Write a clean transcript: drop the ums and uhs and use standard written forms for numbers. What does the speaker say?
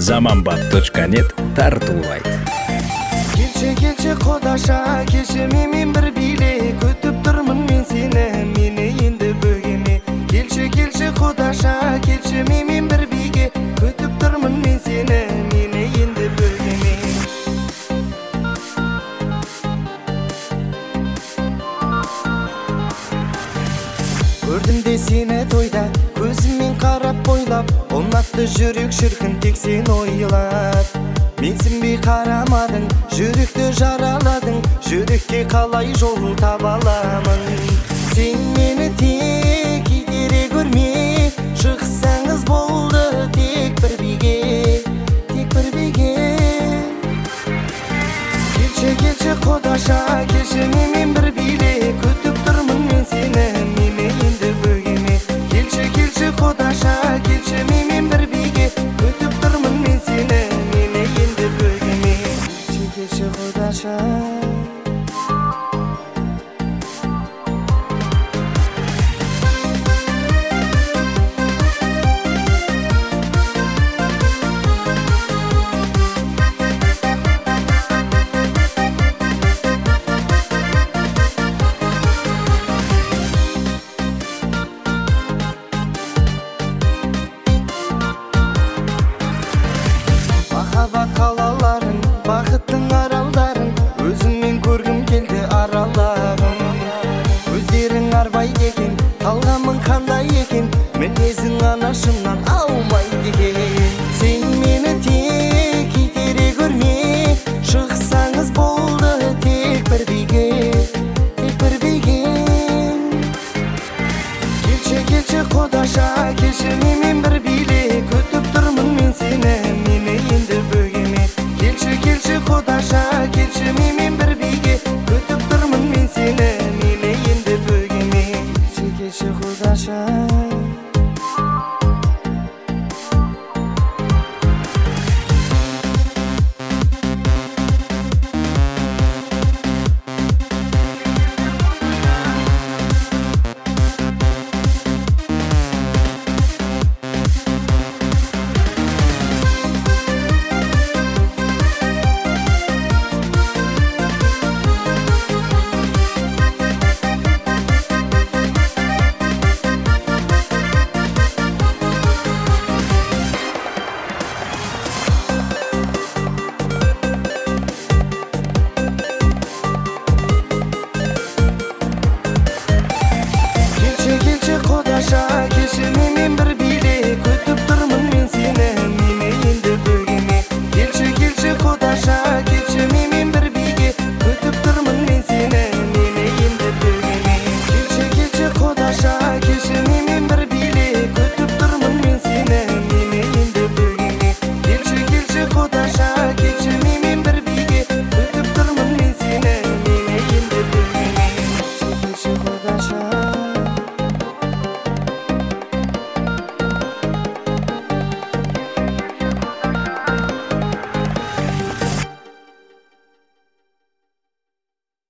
Zamanbap.net тартуулайт. Келші қодаша, келші менімен бір биле, күтіп тұрмын мен сені, мені енді бөгеме. Келші қодаша, келші менімен бір биге, күтіп тұрмын мен сені, мені енді бөгеме. Көрдім де сені тойда, көзіммен қарап бойлап, ұнатты жүрек шіркін тек сен ойлап. Менсінбей қарамадың, жүректі жараладың, жүрекке қалай жол таба аламын. Сен мені тек итере көрме, шықсаңыз болды тек бір биге, тек бір биге. Келші қодаша, келші менімен бір биле, күтіп тұрмын мен сені, мені енді бөгеме. Келші қодаша, келші менімен бір биге, күтіп тұрмын мен сені, мені енді бөгеме. Келші қодаша. Махаббат қалаларын, бақыттың аралдарын, өзіңмен көргім келді аралағым. Өздерің арбайды екен, талғамың қандай екен, мінезің анашымнан аумайды екен. Сен мені тек итере көрме, шықсаңыз болды тек бір биге, тек бір биге. Келші қодаша, келші менімен